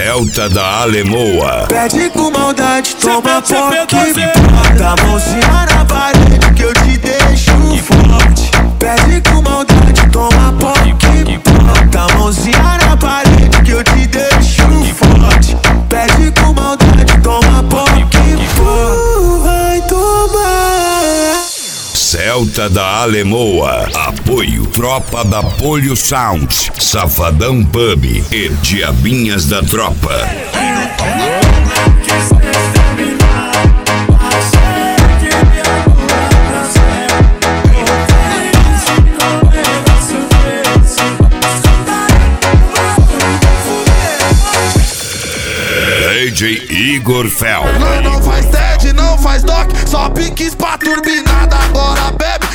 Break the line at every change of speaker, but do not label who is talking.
Celta da Alemoa.
Pede com maldade, toma toque. Bota a mãozinha na parede que eu te deixo forte. Pede com maldade, toma toque. Bota a mãozinha na parede que eu te deixo forte. Pede com maldade, toma toque. Vai tomar.
Celta da Alemoa. Apoio Tropa da Polio Sound, Safadão Pub e Diabinhas da Tropa. DJ Igor Fel.
Não faz TED, não faz doc, só piques pra turbinada. Agora bebe